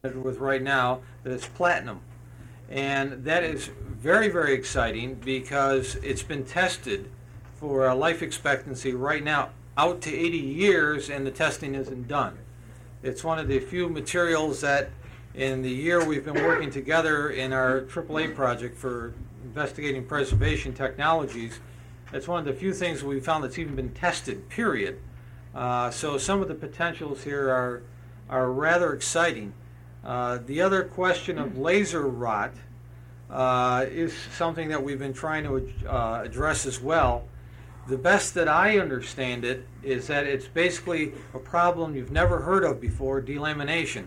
with right now that it's platinum. And that is very, very exciting because it's been tested for a life expectancy right now out to 80 years, and the testing isn't done. It's one of the few materials that in the year we've been working together in our AAA project for investigating preservation technologies, it's one of the few things we found that's even been tested, period. So some of the potentials here are rather exciting. The other question of laser rot is something that we've been trying to address as well. The best that I understand it is that it's basically a problem you've never heard of before, delamination.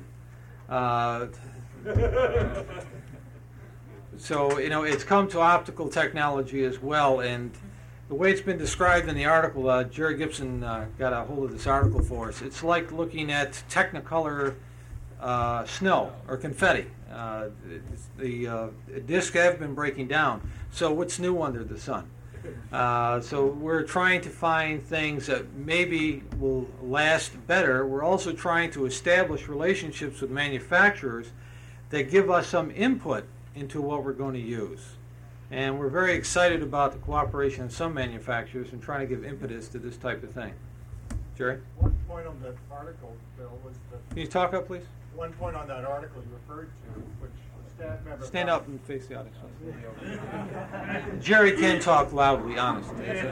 So, it's come to optical technology as well, and the way it's been described in the article, Jerry Gibson got a hold of this article for us. It's like looking at Technicolor snow or confetti. The discs have been breaking down. So what's new under the sun? So we're trying to find things that maybe will last better. We're also trying to establish relationships with manufacturers that give us some input into what we're going to use. And we're very excited about the cooperation of some manufacturers and trying to give impetus to this type of thing. Jerry? One point on that article, Bill, was that... Can you talk up, please? One point on that article you referred to, which the staff member... Stand up and face the audience. Jerry can talk loudly, honestly. Video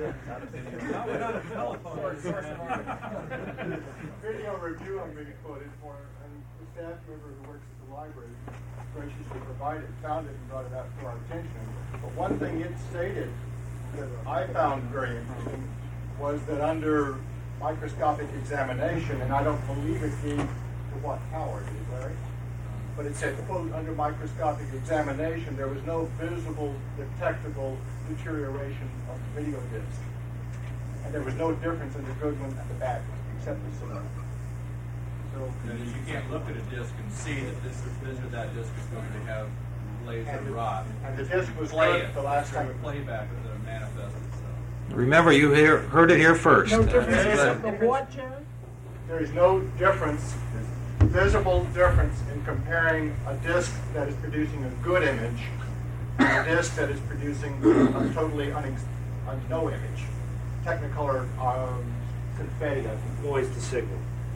review I'm being quoted for, and the staff member who works at the library graciously found it and brought it out to our attention. But one thing it stated that I found very interesting was that under microscopic examination, and I don't believe it gave to what Howard is, Larry? But it said, quote, under microscopic examination, there was no visible detectable deterioration of the video disc. And there was no difference in the good one and the bad one, except the cinema. So you can't look at a disc and see that this or that disc is going to have laser rot. And the disc was good the last time. Playback of the manifest itself. Remember, you heard it here first. No difference. There is no difference, visible difference in comparing a disc that is producing a good image and a disc that is producing a totally no image. Technicolor confetti, noise to signal.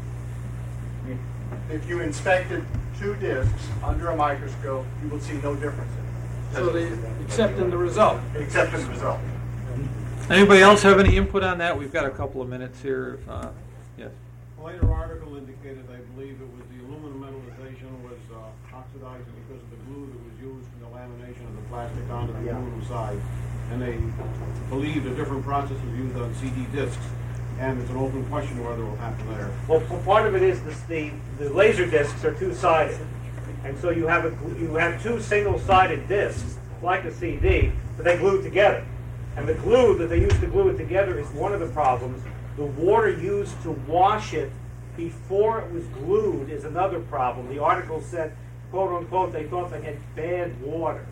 If you inspected two discs under a microscope, you will see no difference in it. Except in the result. Except in the result. Anybody else have any input on that? We've got a couple of minutes here. Yes. A later article indicated, I believe it was the aluminum metallization was oxidizing because of the glue that was used in the lamination of the plastic onto the aluminum side. And they believed a different process was used on CD discs. And it's an open question whether it will happen there. Well, part of it is the laser discs are two-sided, and so you have two single-sided discs like a CD, but they glue together. And the glue that they use to glue it together is one of the problems. The water used to wash it before it was glued is another problem. The article said, quote unquote, they thought they had bad water.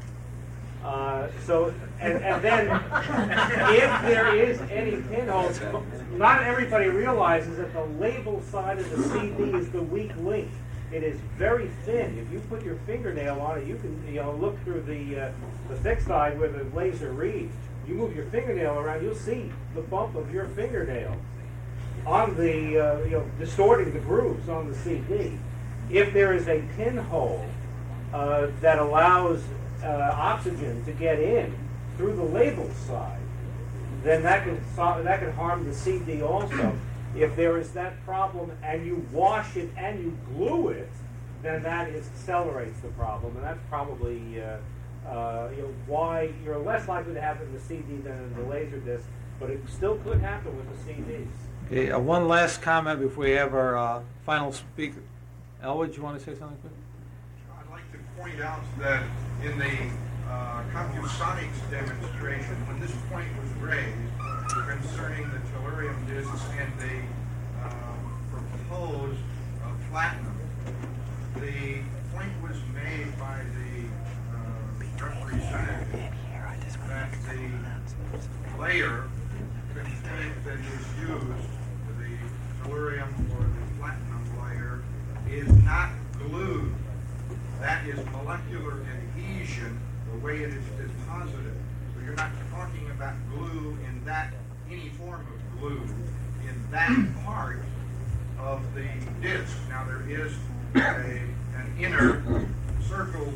And then if there is any pinholes, not everybody realizes that the label side of the CD is the weak link. It is very thin. If you put your fingernail on it, you can look through the thick side where the laser reads. You move your fingernail around, you'll see the bump of your fingernail on the distorting the grooves on the CD. If there is a pinhole that allows oxygen to get in through the label side, then that can harm the CD also. If there is that problem and you wash it and you glue it, then that accelerates the problem, and that's probably why you're less likely to have it in the CD than in the laser disc, but it still could happen with the CDs. Okay, one last comment before we have our final speaker. Elwood, you want to say something quick? I'd like to point out that in the CompuSonics demonstration, when this point was raised concerning the tellurium discs and the proposed platinum, the point was made by the representative that the layer that is used, the tellurium or the platinum layer, is not glue. That is molecular adhesion, the way it is deposited. So you're not talking about glue in that, any form of glue in that part of the disc. Now there is an inner circle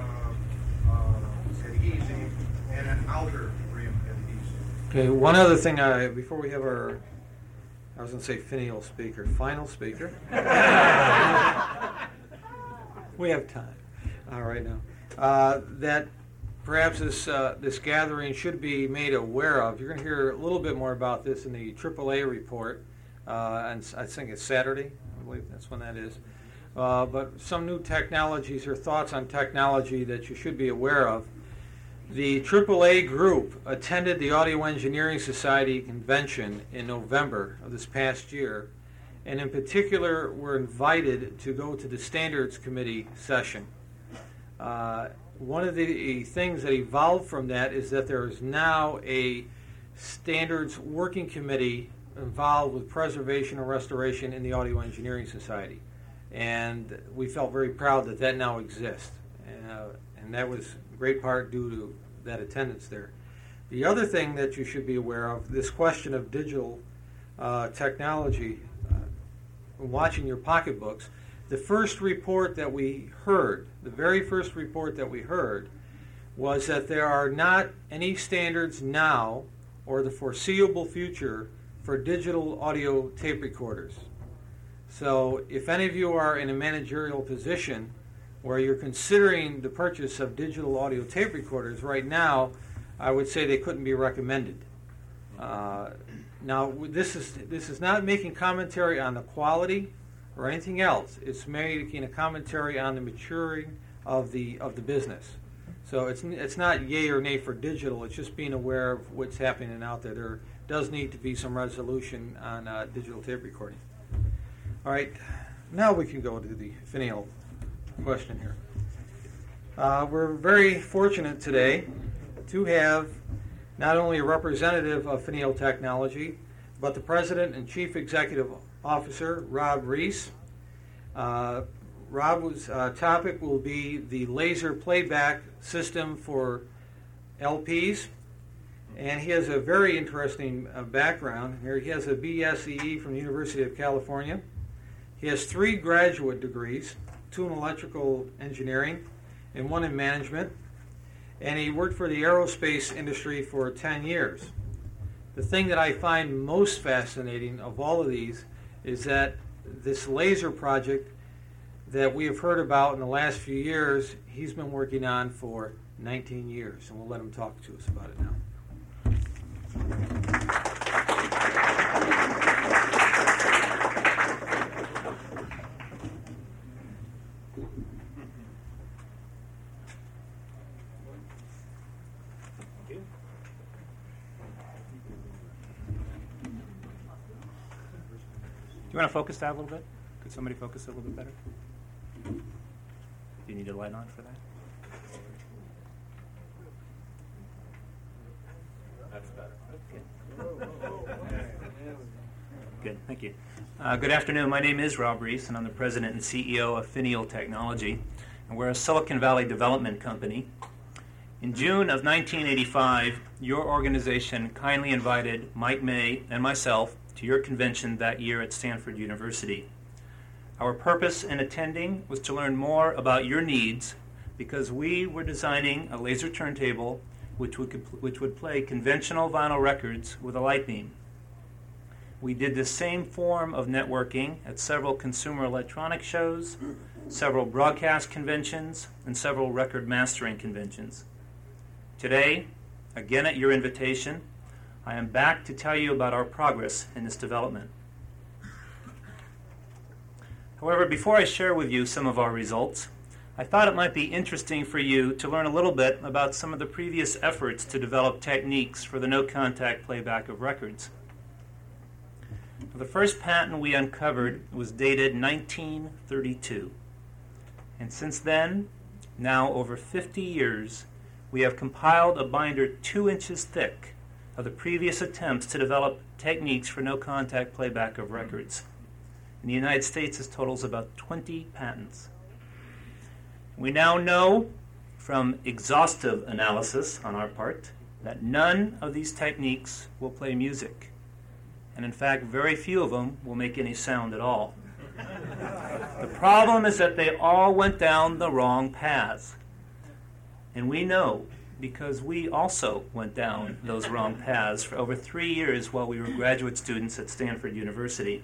adhesive and an outer rim adhesive. Okay, one other thing before we have our, I was going to say final speaker. We have time. All right now. That perhaps this gathering should be made aware of. You're going to hear a little bit more about this in the AAA report, and I think it's Saturday. I believe that's when that is. But some new technologies or thoughts on technology that you should be aware of. The AAA group attended the Audio Engineering Society convention in November of this past year, and in particular were invited to go to the Standards Committee session. One of the things that evolved from that is that there is now a standards working committee involved with preservation and restoration in the Audio Engineering Society. And we felt very proud that that now exists. And that was in great part due to that attendance there. The other thing that you should be aware of, this question of digital technology, watching your pocketbooks, the first report that we heard, the very first report that we heard, was that there are not any standards now or the foreseeable future for digital audio tape recorders. So if any of you are in a managerial position where you're considering the purchase of digital audio tape recorders right now, I would say they couldn't be recommended. Now, this is not making commentary on the quality or anything else. It's making a commentary on the maturing of the business. So it's not yay or nay for digital. It's just being aware of what's happening out there. There does need to be some resolution on digital tape recording. All right, now we can go to the finial question here. We're very fortunate today to have not only a representative of Finial Technology, but the President and Chief Executive Officer, Rob Reese. Rob's topic will be the laser playback system for LPs. And he has a very interesting background here. He has a BSEE from the University of California. He has 3 graduate degrees, 2 in electrical engineering and 1 in management. And he worked for the aerospace industry for 10 years. The thing that I find most fascinating of all of these is that this laser project that we have heard about in the last few years, he's been working on for 19 years. And we'll let him talk to us about it now. Do you want to focus that a little bit? Could somebody focus a little bit better? Do you need a light on for that? That's better. Good, thank you. Good afternoon. My name is Rob Reese, and I'm the president and CEO of Finial Technology, and we're a Silicon Valley development company. In June of 1985, your organization kindly invited Mike May and myself to your convention that year at Stanford University. Our purpose in attending was to learn more about your needs because we were designing a laser turntable which would play conventional vinyl records with a light beam. We did the same form of networking at several consumer electronics shows, several broadcast conventions, and several record mastering conventions. Today, again at your invitation, I am back to tell you about our progress in this development. However, before I share with you some of our results, I thought it might be interesting for you to learn a little bit about some of the previous efforts to develop techniques for the no-contact playback of records. The first patent we uncovered was dated 1932. And since then, now over 50 years, we have compiled a binder 2 inches thick of the previous attempts to develop techniques for no-contact playback of records. In the United States, this totals about 20 patents. We now know from exhaustive analysis on our part that none of these techniques will play music. And in fact, very few of them will make any sound at all. The problem is that they all went down the wrong paths. And we know because we also went down those wrong paths for over 3 years while we were graduate students at Stanford University.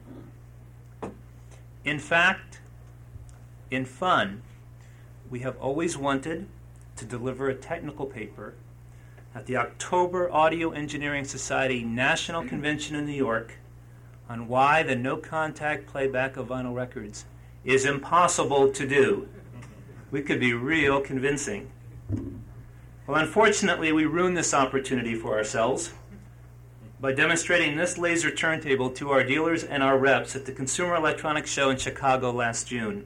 In fact, in fun, we have always wanted to deliver a technical paper at the October Audio Engineering Society National Convention in New York on why the no-contact playback of vinyl records is impossible to do. We could be real convincing. Well, unfortunately, we ruined this opportunity for ourselves by demonstrating this laser turntable to our dealers and our reps at the Consumer Electronics Show in Chicago last June.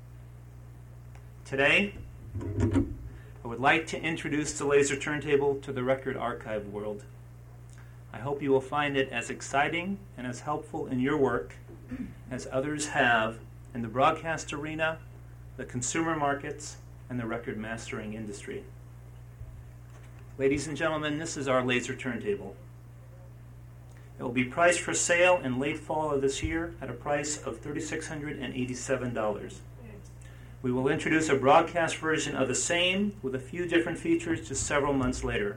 Today, I would like to introduce the laser turntable to the record archive world. I hope you will find it as exciting and as helpful in your work as others have in the broadcast arena, the consumer markets, and the record mastering industry. Ladies and gentlemen, this is our laser turntable. It will be priced for sale in late fall of this year at a price of $3,687. We will introduce a broadcast version of the same with a few different features just several months later.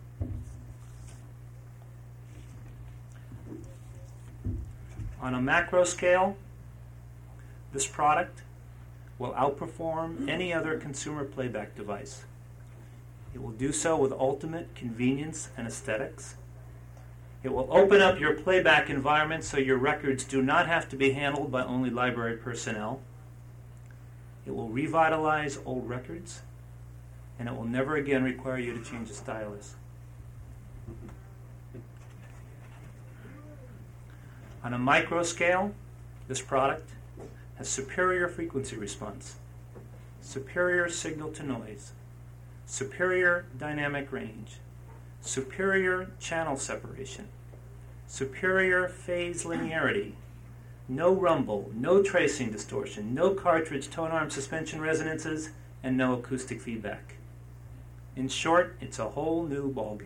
On a macro scale, this product will outperform any other consumer playback device. It will do so with ultimate convenience and aesthetics. It will open up your playback environment so your records do not have to be handled by only library personnel. It will revitalize old records, and it will never again require you to change a stylus. On a micro scale, this product has superior frequency response, superior signal to noise, superior dynamic range, superior channel separation, superior phase linearity, no rumble, no tracing distortion, no cartridge tone arm suspension resonances, and no acoustic feedback. In short, it's a whole new ballgame.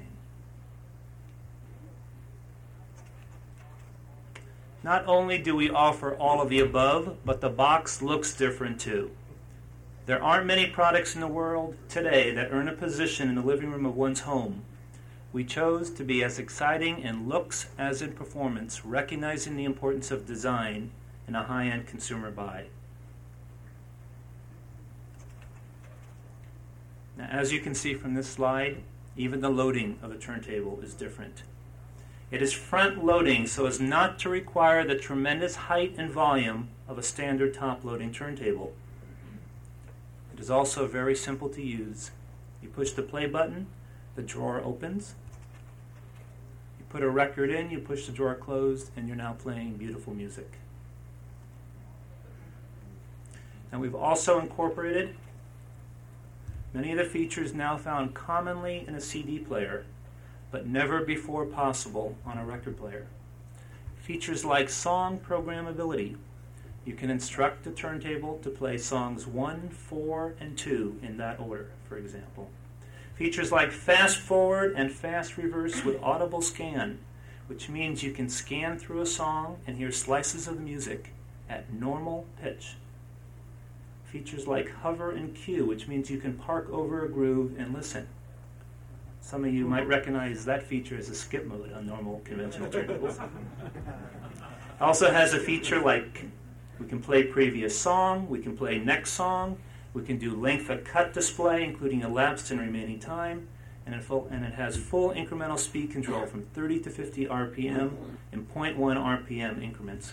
Not only do we offer all of the above, but the box looks different too. There aren't many products in the world today that earn a position in the living room of one's home. We chose to be as exciting in looks as in performance, recognizing the importance of design in a high-end consumer buy. Now, as you can see from this slide, even the loading of the turntable is different. It is front-loading so as not to require the tremendous height and volume of a standard top-loading turntable. It is also very simple to use. You push the play button, the drawer opens. You put a record in, you push the drawer closed, and you're now playing beautiful music. And we've also incorporated many of the features now found commonly in a CD player, but never before possible on a record player. Features like song programmability. You can instruct the turntable to play songs 1, 4, and 2 in that order, for example. Features like fast forward and fast reverse with audible scan, which means you can scan through a song and hear slices of the music at normal pitch. Features like hover and cue, which means you can park over a groove and listen. Some of you might recognize that feature as a skip mode on normal conventional turntables. Also has a feature like we can play previous song, we can play next song, we can do length of cut display, including elapsed and remaining time, and it has full incremental speed control from 30 to 50 RPM in 0.1 RPM increments.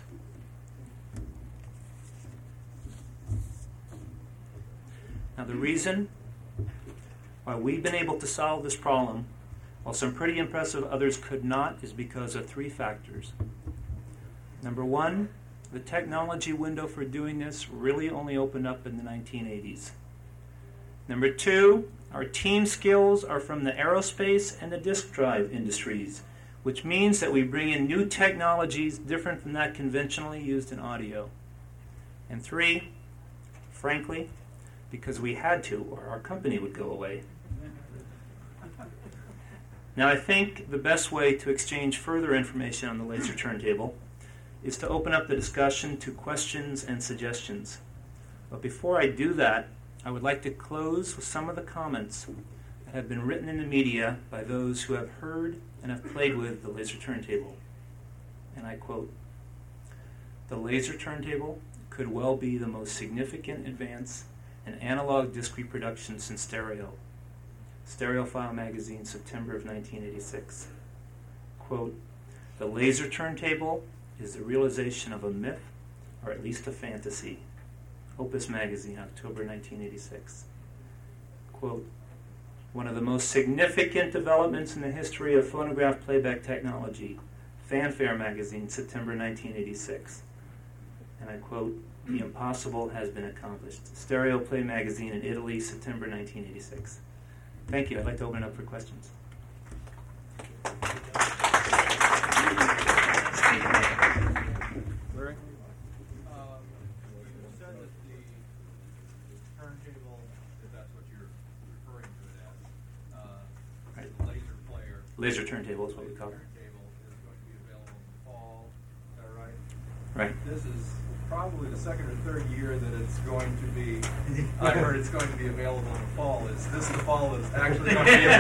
Now the reason why we've been able to solve this problem, while some pretty impressive others could not, is because of 3 factors. Number 1, the technology window for doing this really only opened up in the 1980s. Number 2, our team skills are from the aerospace and the disk drive industries, which means that we bring in new technologies different from that conventionally used in audio. And 3, frankly, because we had to, or our company would go away. Now, I think the best way to exchange further information on the laser turntable is to open up the discussion to questions and suggestions. But before I do that, I would like to close with some of the comments that have been written in the media by those who have heard and have played with the laser turntable. And I quote, "The laser turntable could well be the most significant advance in analog disc reproduction since stereo." Stereophile magazine, September of 1986. Quote, "The laser turntable is the realization of a myth, or at least a fantasy." Opus magazine, October 1986. Quote, "One of the most significant developments in the history of phonograph playback technology." Fanfare magazine, September 1986. And I quote, "The impossible has been accomplished." Stereo Play magazine in Italy, September 1986. Thank you. I'd like to open it up for questions. Larry? You said that the turntable, if that's what you're referring to it as, Right. the laser player. Laser turntable is what we call it. Turntable is going to be available in the fall. Is that right? Right. This is probably the second or third year that it's going to be. I heard it's going to be available in the fall. Is this the fall that's actually going to be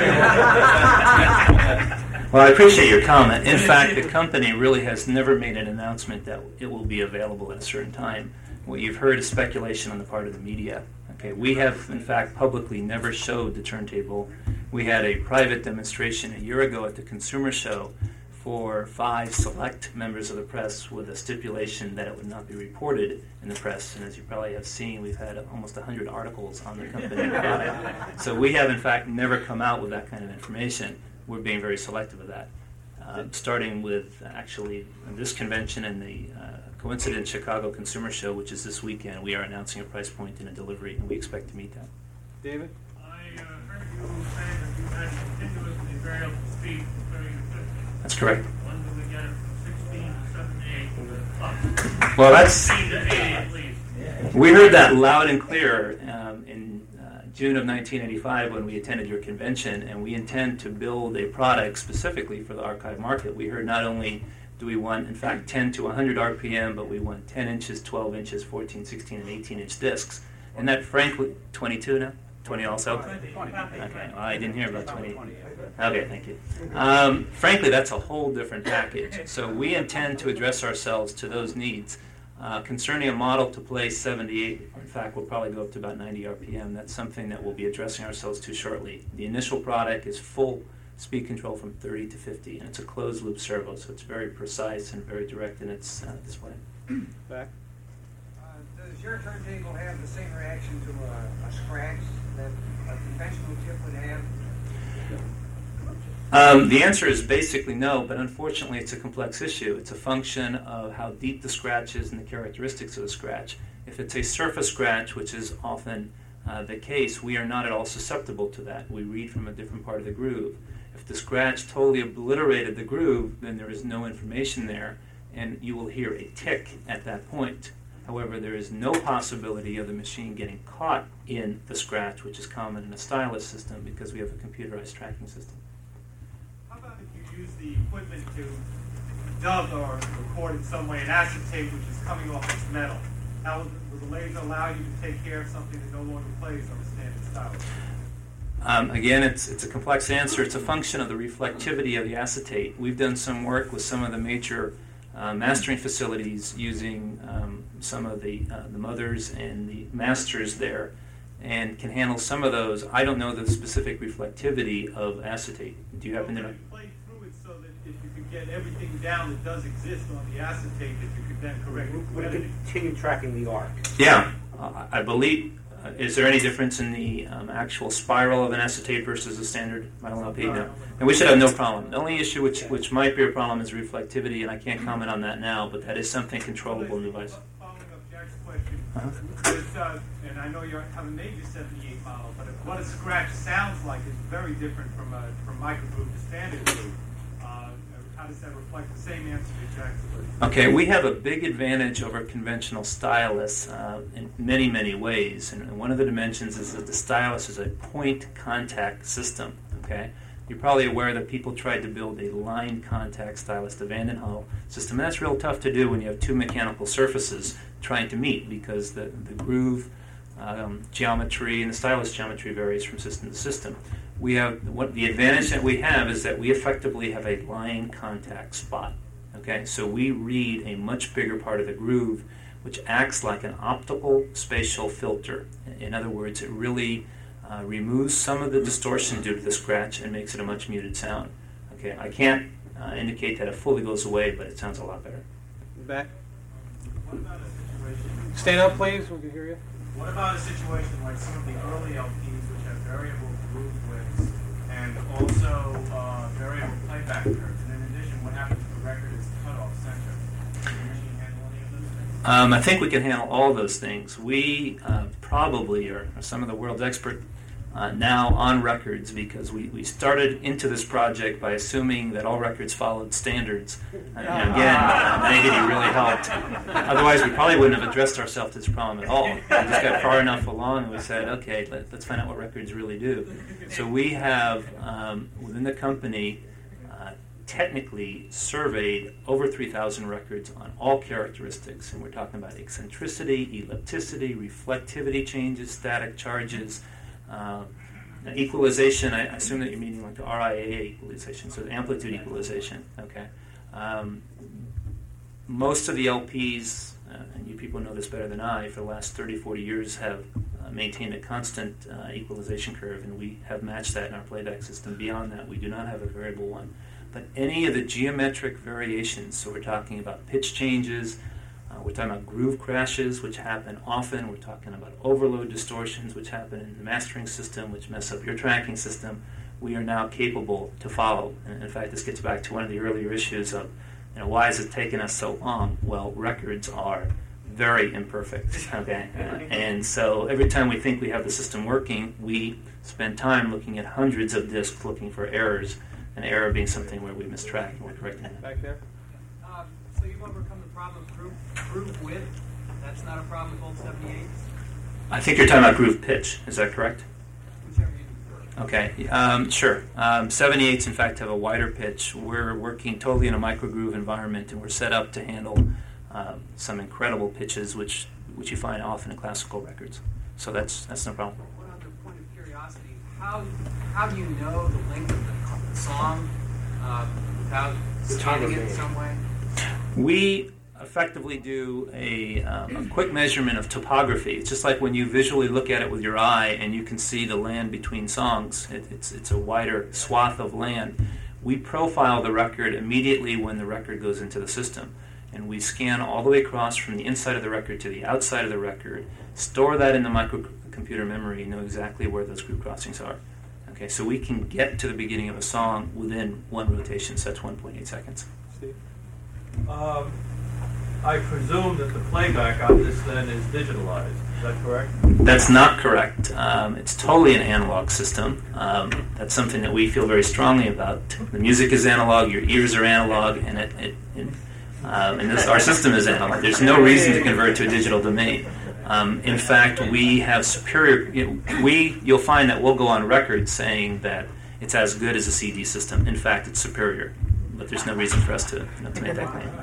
available? Well, I appreciate your comment. In fact, the company really has never made an announcement that it will be available at a certain time. What you've heard is speculation on the part of the media. Okay, we have, in fact, publicly never showed the turntable. We had a private demonstration a year ago at the Consumer Show for 5 select members of the press with a stipulation that it would not be reported in the press. And as you probably have seen, we've had almost 100 articles on the company product. So we have, in fact, never come out with that kind of information. We're being very selective of that. Starting with actually this convention and the coincident Chicago Consumer Show, which is this weekend, we are announcing a price point and a delivery, and we expect to meet that. David? I heard you say that you had continuously very up to speed from 30 to 50. That's correct. When do we get it from 16 to 78 plus? Well, that's 16 to 80 at least. we heard that loud and clear in June of 1985 when we attended your convention, and we intend to build a product specifically for the archive market. We heard not only do we want, in fact, 10 to 100 RPM, but we want 10 inches, 12 inches, 14, 16, and 18-inch discs. And that, frankly, 22 now? 20 also? 20. Okay, well, I didn't hear about 20. Okay, thank you. Frankly, that's a whole different package. So we intend to address ourselves to those needs. Concerning a model to play 78, or in fact, we'll probably go up to about 90 RPM. That's something that we'll be addressing ourselves to shortly. The initial product is full speed control from 30 to 50, and it's a closed-loop servo, so it's very precise and very direct in its display. Back? Does your turntable have the same reaction to a scratch that a conventional tip would have? The answer is basically no, but unfortunately it's a complex issue. It's a function of how deep the scratch is and the characteristics of the scratch. If it's a surface scratch, which is often the case, we are not at all susceptible to that. We read from a different part of the groove. If the scratch totally obliterated the groove, then there is no information there, and you will hear a tick at that point. However, there is no possibility of the machine getting caught in the scratch, which is common in a stylus system because we have a computerized tracking system. How about if you use the equipment to dub or record in some way an acetate which is coming off its metal? How will the laser allow you to take care of something that no longer plays on a standard stylus? Again, it's a complex answer. It's a function of the reflectivity of the acetate. We've done some work with some of the major mastering facilities using some of the mothers and the masters there, and can handle some of those. I don't know the specific reflectivity of acetate. Do you happen to know? You play through it so that if you could get everything down that does exist on the acetate, that you could then correct it. Would it continue tracking the arc? Yeah, I believe. Is there any difference in the actual spiral of an acetate versus a standard vinyl LP? No. And we should have no problem. The only issue which might be a problem is reflectivity, and I can't comment on that now, but that is something controllable in the device. Following up Jack's question, and I know you haven't made your 78 model, but what a scratch sounds like is very different from microgroove to standard groove. how does that reflect the same answer to Jackson? Okay, we have a big advantage over conventional stylus in many, many ways. And one of the dimensions is that the stylus is a point contact system. Okay, you're probably aware that people tried to build a line contact stylus, the Van den Hal system. And that's real tough to do when you have two mechanical surfaces trying to meet, because the groove geometry and the stylus geometry varies from system to system. The advantage that we have is that we effectively have a line contact spot. Okay, so we read a much bigger part of the groove, which acts like an optical spatial filter. In other words, it really removes some of the distortion due to the scratch and makes it a much muted sound. Okay, I can't indicate that it fully goes away, but it sounds a lot better. Back. What about a situation? Stand up, please. We can hear you. What about a situation like some of the early LPs, which have variable groove widths and also variable playback curves? And in addition, what happens if the record is cut off center? Can your machine handle any of those things? I think we can handle all those things. We probably are some of the world's expert now on records, because we started into this project by assuming that all records followed standards. Again, Nagity really helped. Otherwise, we probably wouldn't have addressed ourselves to this problem at all. We just got far enough along and we said, okay, let's find out what records really do. So we have, within the company, technically surveyed over 3,000 records on all characteristics, and we're talking about eccentricity, ellipticity, reflectivity changes, static charges, equalization. I assume that you're meaning like the RIA equalization, so the amplitude equalization. Okay. Most of the LPs, and you people know this better than I, for the last 30, 40 years have maintained a constant equalization curve, and we have matched that in our playback system. Beyond that, we do not have a variable one. But any of the geometric variations, so we're talking about pitch changes, we're talking about groove crashes, which happen often. We're talking about overload distortions, which happen in the mastering system, which mess up your tracking system. We are now capable to follow. And in fact, this gets back to one of the earlier issues of, why has it taken us so long? Well, records are very imperfect. Okay, and so every time we think we have the system working, we spend time looking at hundreds of discs looking for errors. An error being something where we mistrack and we're correcting it. Back there. So you've overcome the problem of groove width. That's not a problem with old 78s? I think you're talking about groove pitch. Is that correct? Whichever you prefer. Okay, sure. 78s, in fact, have a wider pitch. We're working totally in a microgroove environment, and we're set up to handle some incredible pitches, which you find often in classical records. So that's no problem. One other point of curiosity: how do you know the length of the song without timing it in some way? We effectively do a quick measurement of topography. It's just like when you visually look at it with your eye and you can see the land between songs. It's a wider swath of land. We profile the record immediately when the record goes into the system. And we scan all the way across from the inside of the record to the outside of the record, store that in the microcomputer memory, and know exactly where those groove crossings are. Okay, so we can get to the beginning of a song within one rotation, so that's 1.8 seconds. Steve? I presume that the playback on this then is digitalized. Is that correct? That's not correct. It's totally an analog system. That's something that we feel very strongly about. The music is analog, your ears are analog, and our system is analog. There's no reason to convert to a digital domain. In fact, we have superior. You'll find that we'll go on record saying that it's as good as a CD system. In fact, it's superior. But there's no reason for us to make that claim.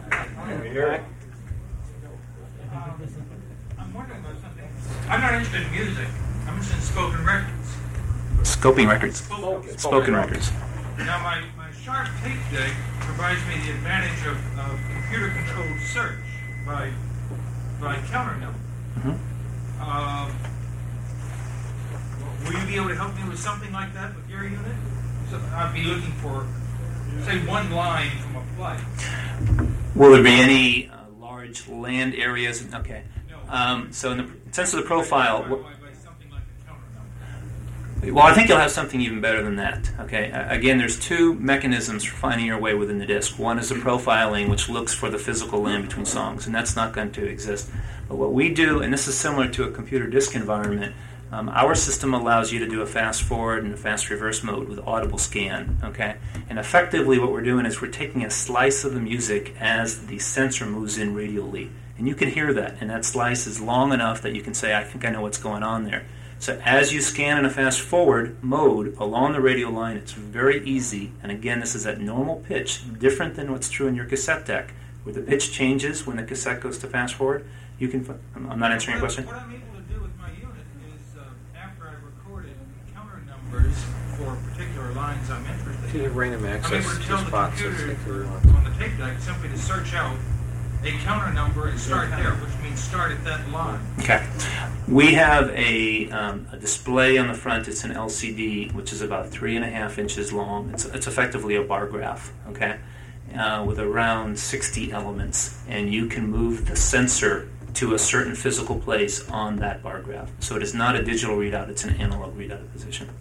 I'm wondering about something. I'm not interested in music. I'm interested in spoken records. Scoping records. Spoken records. Now, my Sharp tape deck provides me the advantage of computer-controlled search by counter number. Mm-hmm. Will you be able to help me with something like that with your unit? So I'd be looking for, say, one line from a play. Will there be any large land areas? Okay. So in the sense of the profile... something like a counter number. Well, I think you'll have something even better than that. Okay. Again, there's two mechanisms for finding your way within the disk. One is the profiling, which looks for the physical land between songs, and that's not going to exist. But what we do, and this is similar to a computer disk environment, Our system allows you to do a fast forward and a fast reverse mode with audible scan, okay? And effectively what we're doing is we're taking a slice of the music as the sensor moves in radially. And you can hear that, and that slice is long enough that you can say, I think I know what's going on there. So as you scan in a fast forward mode along the radial line, it's very easy. And again, this is at normal pitch, different than what's true in your cassette deck, where the pitch changes when the cassette goes to fast forward. You can. I'm not answering your question. What I'm able to do with my unit is, after I've recorded counter numbers for particular lines I'm interested in, random I'm access able to to tell the spots. computer on the tape deck simply to search out a counter number and start there, which means start at that line. Okay. We have a display on the front. It's an LCD, which is about 3.5 inches long. It's effectively a bar graph, okay, with around 60 elements. And you can move the sensor to a certain physical place on that bar graph. So it is not a digital readout. It's an analog readout of position.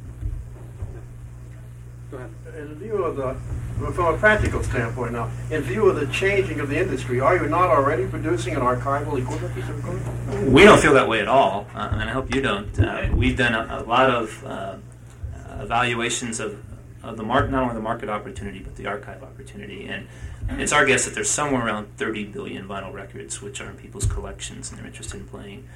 Go ahead. In view of from a practical standpoint now, in view of the changing of the industry, are you not already producing an archival equivalent piece of equipment? We don't feel that way at all, and I hope you don't. We've done a lot of evaluations of the not only the market opportunity, but the archive opportunity. And it's our guess that there's somewhere around 30 billion vinyl records, which are in people's collections, and they're interested in playing.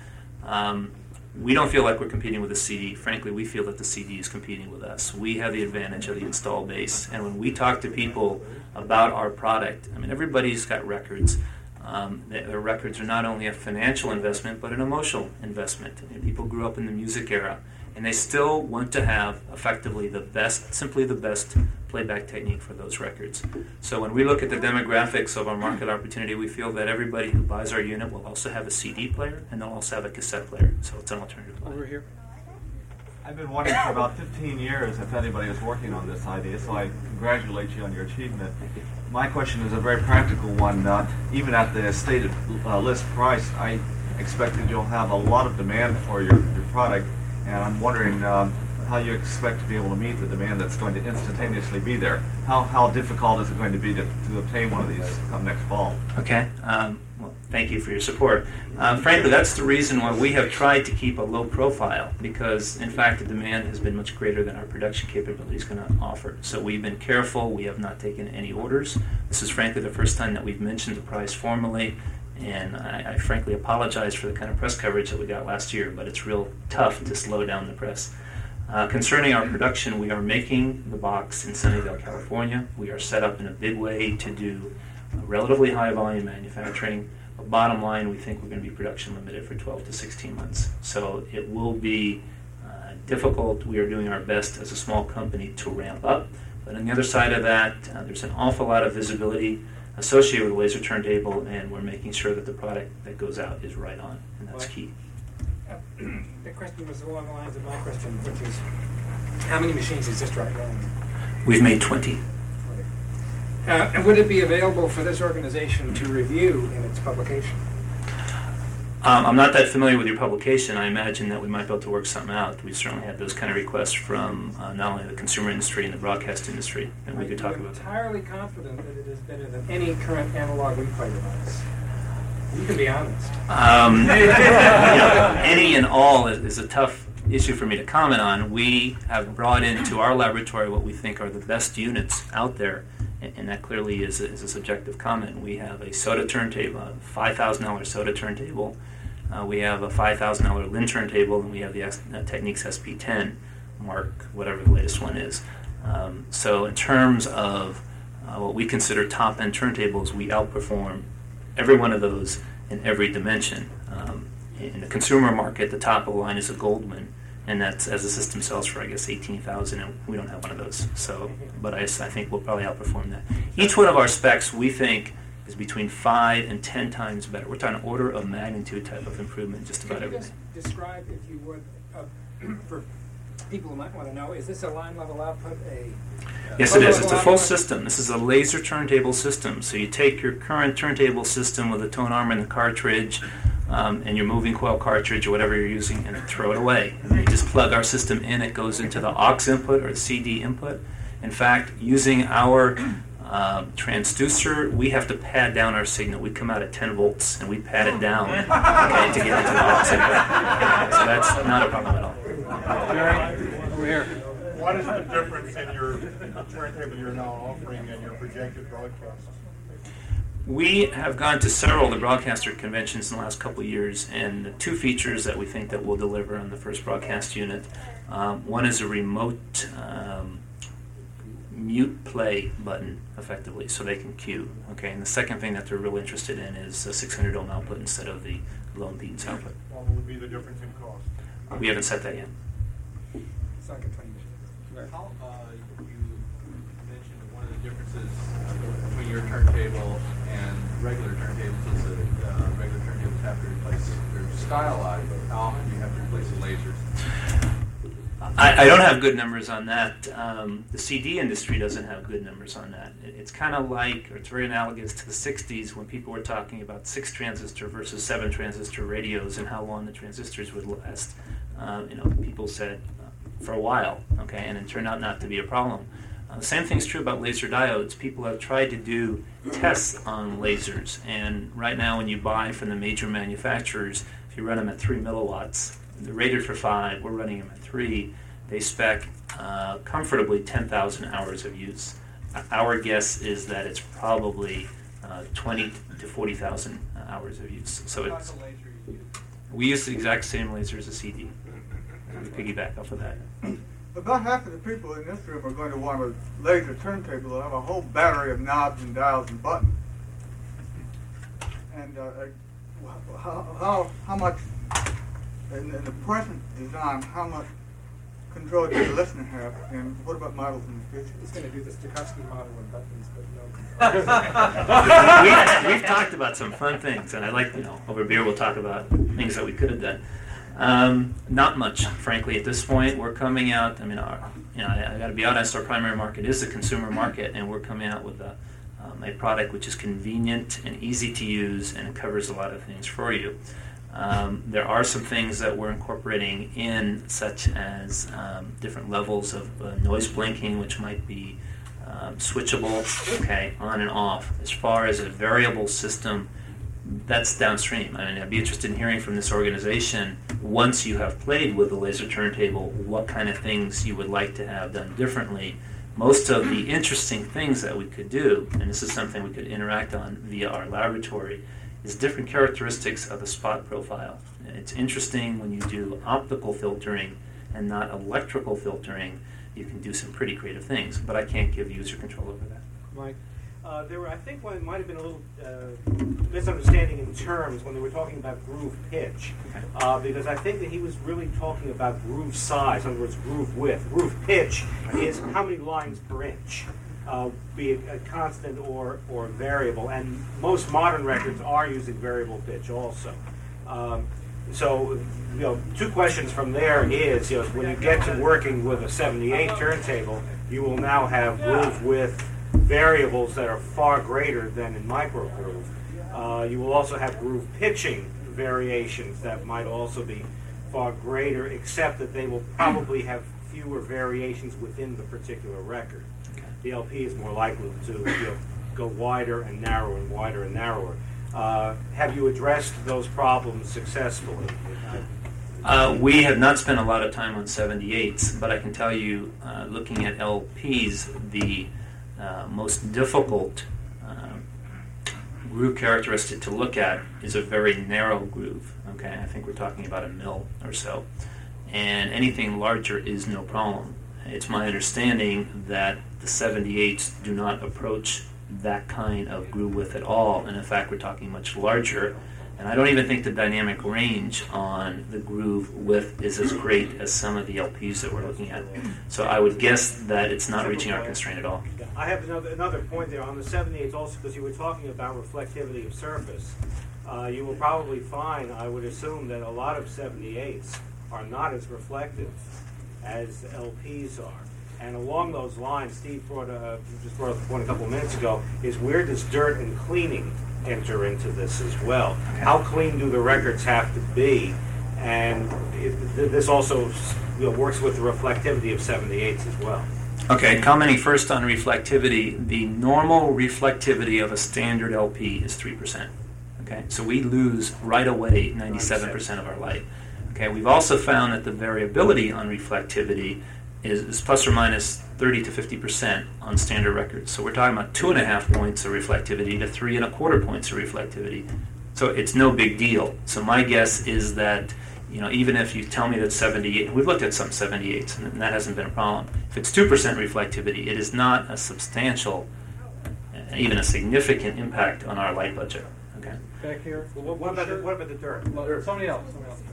We don't feel like we're competing with the CD. Frankly, we feel that the CD is competing with us. We have the advantage of the install base. And when we talk to people about our product, I mean, everybody's got records. Their records are not only a financial investment, but an emotional investment. I mean, people grew up in the music era, and they still want to have effectively the best, simply the best playback technique for those records. So when we look at the demographics of our market opportunity, we feel that everybody who buys our unit will also have a CD player, and they'll also have a cassette player. So it's an alternative plan. Over here. I've been wondering for about 15 years if anybody was working on this idea, so I congratulate you on your achievement. My question is a very practical one. Even at the stated list price, I expect that you'll have a lot of demand for your product, and I'm wondering how you expect to be able to meet the demand that's going to instantaneously be there. How difficult is it going to be to obtain one of these come next fall? Okay. Well, thank you for your support. Frankly, that's the reason why we have tried to keep a low profile, because, in fact, the demand has been much greater than our production capability is going to offer. So we've been careful. We have not taken any orders. This is, frankly, the first time that we've mentioned the price formally. And I frankly apologize for the kind of press coverage that we got last year, but it's real tough to slow down the press. Concerning our production, we are making the box in Sunnyvale, California. We are set up in a big way to do relatively high volume manufacturing. But bottom line, we think we're going to be production limited for 12 to 16 months. So it will be difficult. We are doing our best as a small company to ramp up. But on the other side of that, there's an awful lot of visibility associated with the laser turntable, and we're making sure that the product that goes out is right on, and that's key. The question was along the lines of my question, which is, how many machines is this right now? We've made 20. And would it be available for this organization to review in its publication? I'm not that familiar with your publication. I imagine that we might be able to work something out. We certainly had those kind of requests from not only the consumer industry and the broadcast industry, and we could talk about that. I'm entirely confident that it is better than any current analog replay device. You can be honest. Any and all is a tough issue for me to comment on. We have brought into our laboratory what we think are the best units out there, and that clearly is a subjective comment. We have a SOTA turntable, a $5,000 SOTA turntable. We have a $5,000 Linn turntable, and we have the Technics SP10 Mark, whatever the latest one is. So in terms of what we consider top-end turntables, we outperform every one of those in every dimension. In the consumer market, the top of the line is a Goldwyn, and that's, as the system sells for, I guess, $18,000, and we don't have one of those. So, but I think we'll probably outperform that. Each one of our specs, we think, is between 5 and 10 times better. We're talking order of magnitude type of improvement, just about everything. Could you just describe, if you would, for people who might want to know, is this a line level output? Yes, it is. It's a full system. This is a laser turntable system. So you take your current turntable system with a tone arm and the cartridge, and your moving coil cartridge or whatever you're using, and throw it away. And you just plug our system in. It goes into the aux input or the CD input. In fact, using our transducer, we have to pad down our signal. We come out at 10 volts, and we pad it down to get into the aux input. So that's not a problem at all. Over here. What is the difference in your turntable you're now offering and your projected broadcast? We have gone to several of the broadcaster conventions in the last couple of years, and the two features that we think that we'll deliver on the first broadcast unit, one is a remote mute play button, effectively, so they can cue. Okay, and the second thing that they're real interested in is a 600 ohm output instead of the low impedance output. What would be the difference in cost? We haven't set that yet. It's like a 20 machine. How, you mentioned one of the differences between your turntable and regular turntables is that regular turntables have to replace their stylized. How often do you have to replace the lasers? I don't have good numbers on that. The CD industry doesn't have good numbers on that. It's kind of like, or it's very analogous to the 60s when people were talking about 6 transistor versus 7 transistor radios and how long the transistors would last. People said for a while, okay, and it turned out not to be a problem. The same thing's true about laser diodes. People have tried to do tests on lasers, and right now when you buy from the major manufacturers, if you run them at 3 milliwatts, they're rated for 5, we're running them at 3, they spec comfortably 10,000 hours of use. Our guess is that it's probably 20 to 40,000 hours of use. So it's, we use the exact same laser as a CD. We piggyback off of that. About half of the people in this room are going to want a laser turntable that have a whole battery of knobs and dials and buttons. And how much, in the present design, how much control does the listener have, and what about models in the future? It's going to do the Stokowski model with buttons, but no. We've talked about some fun things, and I like, over beer we'll talk about things that we could have done. Not much, frankly, at this point. We're coming out, I got to be honest, our primary market is the consumer market, and we're coming out with a product which is convenient and easy to use, and it covers a lot of things for you. There are some things that we're incorporating in, such as different levels of noise blinking, which might be switchable, okay, on and off. As far as a variable system, that's downstream. I'd be interested in hearing from this organization, once you have played with the laser turntable, what kind of things you would like to have done differently. Most of the interesting things that we could do, and this is something we could interact on via our laboratory, is different characteristics of the spot profile. And it's interesting when you do optical filtering and not electrical filtering, you can do some pretty creative things, but I can't give user control over that. Mike? I think there might have been a little misunderstanding in terms when they were talking about groove pitch, because I think that he was really talking about groove size, in other words, groove width. Groove pitch is how many lines per inch, be it a constant or variable, and most modern records are using variable pitch also. So, two questions from there is, when you get to working with a 78 turntable, you will now have groove width variables that are far greater than in microgroove. You will also have groove pitching variations that might also be far greater, except that they will probably have fewer variations within the particular record. The LP is more likely to go wider and narrower and wider and narrower. Have you addressed those problems successfully? We have not spent a lot of time on 78s, but I can tell you, looking at LPs, the most difficult groove characteristic to look at is a very narrow groove. Okay, I think we're talking about a mil or so, and anything larger is no problem. It's my understanding that the 78s do not approach that kind of groove width at all, and in fact we're talking much larger. And I don't even think the dynamic range on the groove width is as great as some of the LPs that we're looking at. So I would guess that it's not reaching our constraint at all. I have another point there on the 78s also, because you were talking about reflectivity of surface. You will probably find, I would assume, that a lot of 78s are not as reflective as LPs are. And along those lines, Steve just brought up the point a couple minutes ago, is where does dirt and cleaning enter into this as well? How clean do the records have to be? And this also works with the reflectivity of 78s as well. Okay, commenting first on reflectivity, the normal reflectivity of a standard LP is 3%. Okay, so we lose right away 97% of our light. Okay, we've also found that the variability on reflectivity is plus or minus 30 to 50% on standard records. So we're talking about 2.5 points of reflectivity to 3.25 points of reflectivity. So it's no big deal. So my guess is that, even if you tell me that 78, we've looked at some 78s, and that hasn't been a problem. If it's 2% reflectivity, it is not a substantial, even a significant impact on our light budget. Okay. Back here. What about the dirt? Somebody else.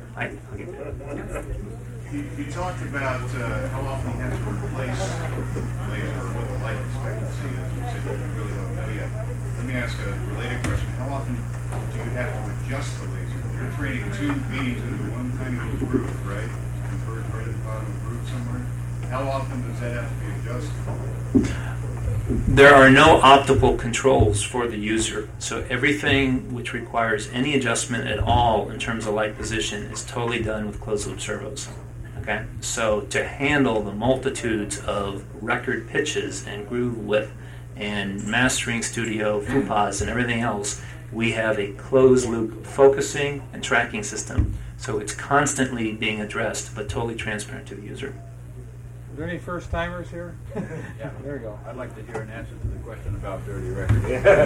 You talked about how often you have to replace laser or what the life expectancy is. You said you really don't know yet. Let me ask a related question. How often do you have to adjust the laser? You're training two beams into one tiny little groove, right? Convert right at the bottom of the groove somewhere. How often does that have to be adjusted? There are no optical controls for the user, so everything which requires any adjustment at all in terms of light position is totally done with closed-loop servos. Okay, so to handle the multitudes of record pitches and groove width and mastering studio, FUPAs, and everything else, we have a closed-loop focusing and tracking system. So it's constantly being addressed, but totally transparent to the user. Are there any first-timers here? Yeah, there you go. I'd like to hear an answer to the question about dirty records.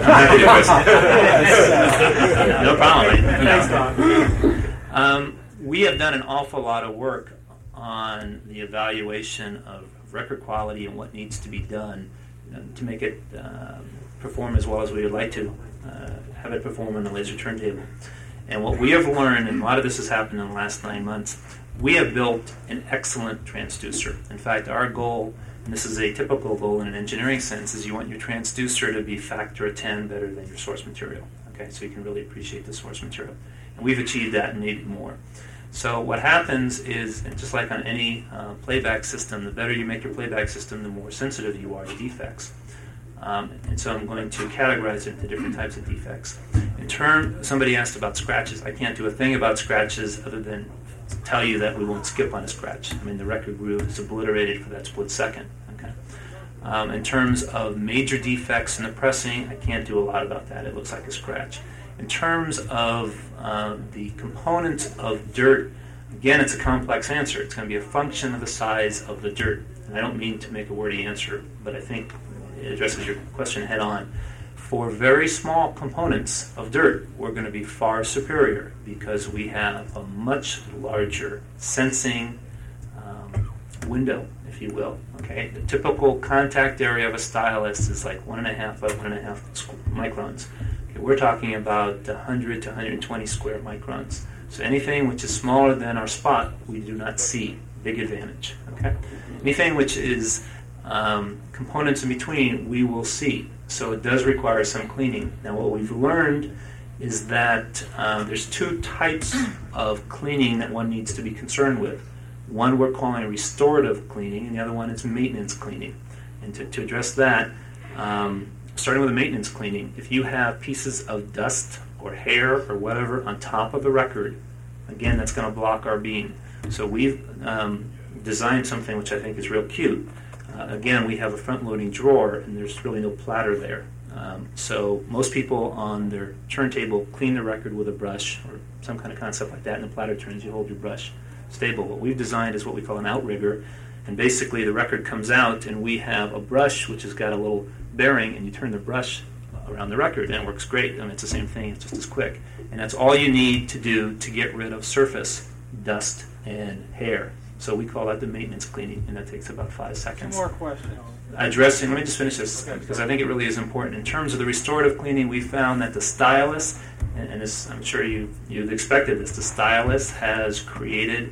No problem. Thanks, Don. We have done an awful lot of work on the evaluation of record quality and what needs to be done to make it perform as well as we would like to have it perform on the laser turntable. And what we have learned, and a lot of this has happened in the last 9 months, we have built an excellent transducer. In fact, our goal, and this is a typical goal in an engineering sense, is you want your transducer to be factor of 10 better than your source material. Okay, so you can really appreciate the source material. And we've achieved that and maybe more. So what happens is, and just like on any playback system, the better you make your playback system, the more sensitive you are to defects. And so I'm going to categorize it into different types of defects. Somebody asked about scratches. I can't do a thing about scratches other than tell you that we won't skip on a scratch. I mean, the record groove is obliterated for that split second. Okay. In terms of major defects in the pressing, I can't do a lot about that. It looks like a scratch. In terms of the components of dirt, again, it's a complex answer. It's going to be a function of the size of the dirt. And I don't mean to make a wordy answer, but I think it addresses your question head on. For very small components of dirt, we're going to be far superior because we have a much larger sensing window, if you will. Okay, the typical contact area of a stylus is like 1.5 by 1.5 microns. Okay, we're talking about 100 to 120 square microns. So anything which is smaller than our spot, we do not see. Big advantage. Okay, anything which is components in between, we will see. So it does require some cleaning. Now what we've learned is that there's two types of cleaning that one needs to be concerned with. One we're calling restorative cleaning, and the other one is maintenance cleaning. And to address that, starting with the maintenance cleaning, if you have pieces of dust or hair or whatever on top of the record, again, that's going to block our beam. So we've designed something which I think is real cute. Again, we have a front-loading drawer, and there's really no platter there. So most people on their turntable clean the record with a brush or some kind of concept like that, and the platter turns, you hold your brush stable. What we've designed is what we call an outrigger, and basically the record comes out, and we have a brush which has got a little bearing, and you turn the brush around the record, and it works great. I mean, it's the same thing, it's just as quick. And that's all you need to do to get rid of surface, dust, and hair. So we call that the maintenance cleaning, and that takes about 5 seconds. Two more questions. Let me just finish this, because I think it really is important. In terms of the restorative cleaning, we found that the stylus, and this, I'm sure you've expected this, the stylus has created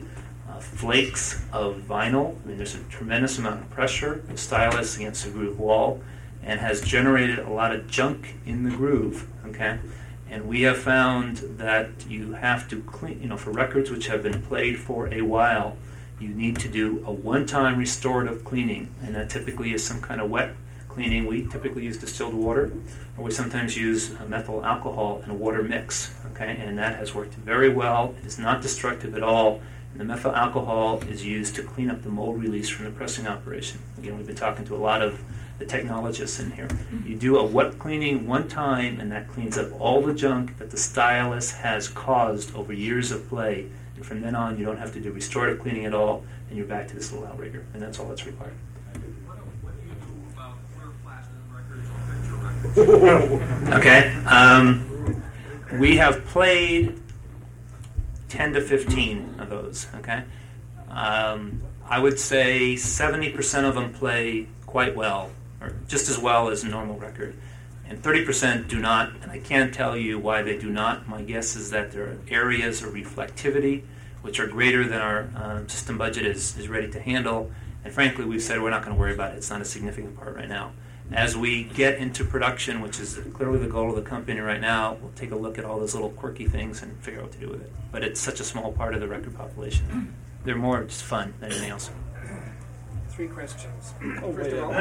flakes of vinyl. I mean, there's a tremendous amount of pressure, the stylus against the groove wall, and has generated a lot of junk in the groove, okay? And we have found that you have to clean, for records which have been played for a while, you need to do a one-time restorative cleaning, and that typically is some kind of wet cleaning. We typically use distilled water, or we sometimes use methyl alcohol and a water mix, okay? And that has worked very well. It is not destructive at all. And the methyl alcohol is used to clean up the mold release from the pressing operation. Again, we've been talking to a lot of the technologists in here. You do a wet cleaning one time, and that cleans up all the junk that the stylus has caused over years of play. And from then on, you don't have to do restorative cleaning at all, and you're back to this little outrigger, and that's all that's required. What do you do about clear flash records or picture records? Okay. We have played 10 to 15 of those. Okay. I would say 70% of them play quite well, or just as well as a normal record. And 30% do not, and I can't tell you why they do not. My guess is that there are areas of reflectivity which are greater than our system budget is ready to handle. And frankly, we've said we're not going to worry about it. It's not a significant part right now. As we get into production, which is clearly the goal of the company right now, we'll take a look at all those little quirky things and figure out what to do with it. But it's such a small part of the record population. They're more just fun than anything else. 3 questions. First of all,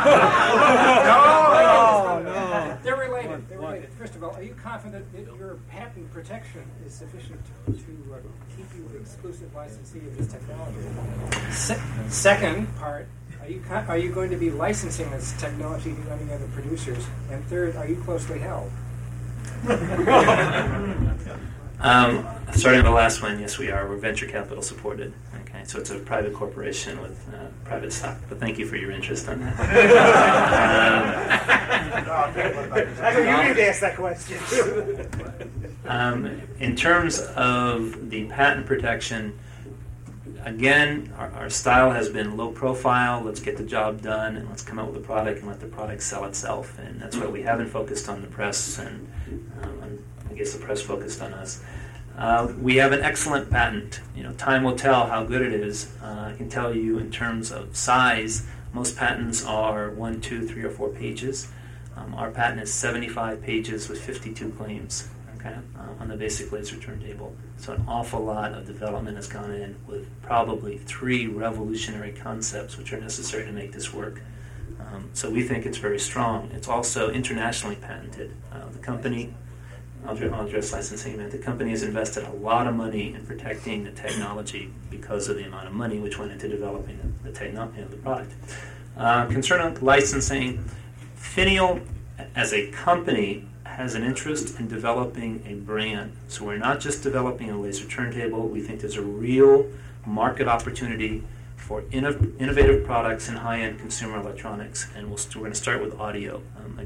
no. They're related. First of all, are you confident that your patent protection is sufficient to keep you the exclusive licensee of this technology? Second part, are you going to be licensing this technology to any other producers? And third, are you closely held? Starting with the last one, yes, we are. We're venture capital supported. Okay, so it's a private corporation with private stock. But thank you for your interest on that. You need to ask that question. In terms of the patent protection, again, our style has been low profile. Let's get the job done, and let's come out with a product and let the product sell itself. And that's why we haven't focused on the press, and I guess the press focused on us. We have an excellent patent. Time will tell how good it is. I can tell you in terms of size, most patents are 1, 2, 3, or 4 pages. Our patent is 75 pages with 52 claims. Okay, on the basic laser turntable. So an awful lot of development has gone in with probably 3 revolutionary concepts which are necessary to make this work. So we think it's very strong. It's also internationally patented. The company, I'll address licensing. The company has invested a lot of money in protecting the technology because of the amount of money which went into developing the product. Concerning licensing, Finial as a company has an interest in developing a brand. So we're not just developing a laser turntable. We think there's a real market opportunity for innovative products in high-end consumer electronics, and we're going to start with audio.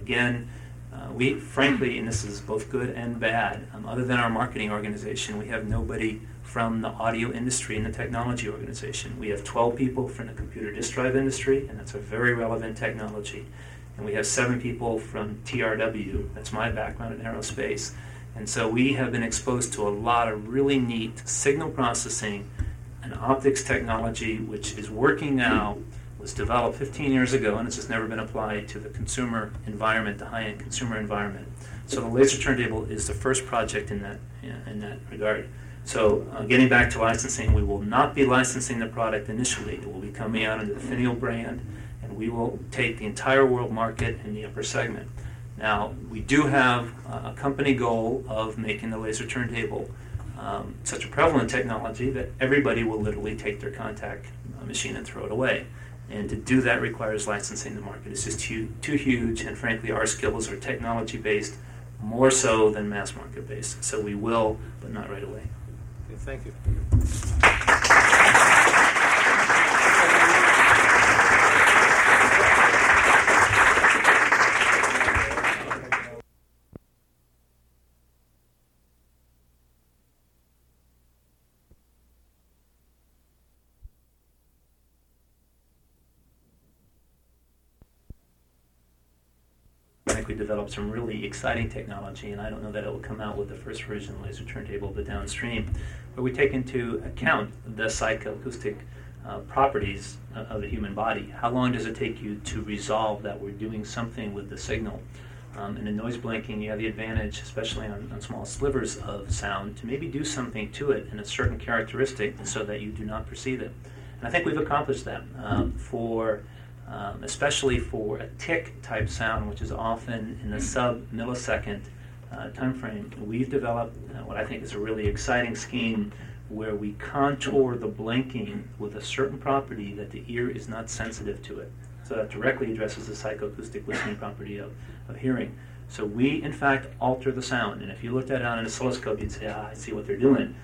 We frankly, and this is both good and bad, other than our marketing organization, we have nobody from the audio industry and the technology organization. We have 12 people from the computer disk drive industry, and that's a very relevant technology. And we have 7 people from TRW, that's my background in aerospace. And so we have been exposed to a lot of really neat signal processing and optics technology, which is working now, was developed 15 years ago, and it's just never been applied to the consumer environment, the high-end consumer environment. So the laser turntable is the first project in that regard. So getting back to licensing, we will not be licensing the product initially. It will be coming out under the Finial brand, and we will take the entire world market in the upper segment. Now, we do have a company goal of making the laser turntable such a prevalent technology that everybody will literally take their contact machine and throw it away. And to do that requires licensing the market. It's just too huge, and frankly, our skills are technology-based more so than mass market-based. So we will, but not right away. Okay, thank you. We developed some really exciting technology, and I don't know that it will come out with the first version of the laser turntable, but downstream. But we take into account the psychoacoustic properties of the human body. How long does it take you to resolve that we're doing something with the signal? And in noise blanking, you have the advantage, especially on small slivers of sound, to maybe do something to it in a certain characteristic so that you do not perceive it. And I think we've accomplished that especially for a tick-type sound, which is often in the sub-millisecond time frame. We've developed what I think is a really exciting scheme where we contour the blinking with a certain property that the ear is not sensitive to it. So that directly addresses the psychoacoustic listening property of hearing. So we, in fact, alter the sound. And if you looked at it on an oscilloscope, you'd say, I see what they're doing.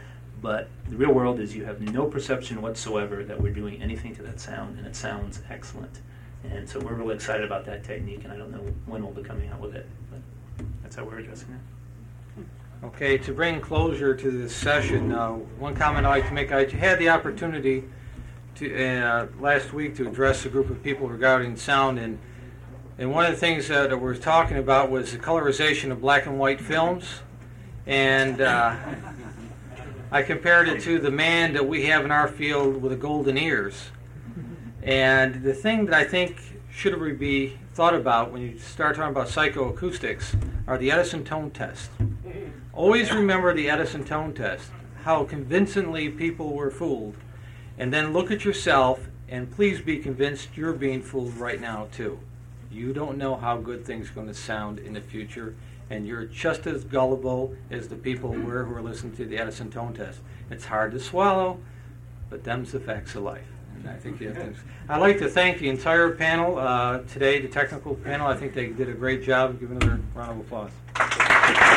But the real world is you have no perception whatsoever that we're doing anything to that sound, and it sounds excellent. And so we're really excited about that technique, and I don't know when we'll be coming out with it, but that's how we're addressing it. Okay, to bring closure to this session, one comment I'd like to make. I had the opportunity to last week to address a group of people regarding sound, and one of the things that we were talking about was the colorization of black and white films, and I compared it to the man that we have in our field with the golden ears. And the thing that I think should be thought about when you start talking about psychoacoustics are the Edison tone test. Always remember the Edison tone test, how convincingly people were fooled. And then look at yourself, and please be convinced you're being fooled right now too. You don't know how good things are going to sound in the future, and you're just as gullible as the people were who are listening to the Edison tone test. It's hard to swallow, but them's the facts of life. And I think I'd like to thank the entire panel today, the technical panel. I think they did a great job. Give another round of applause.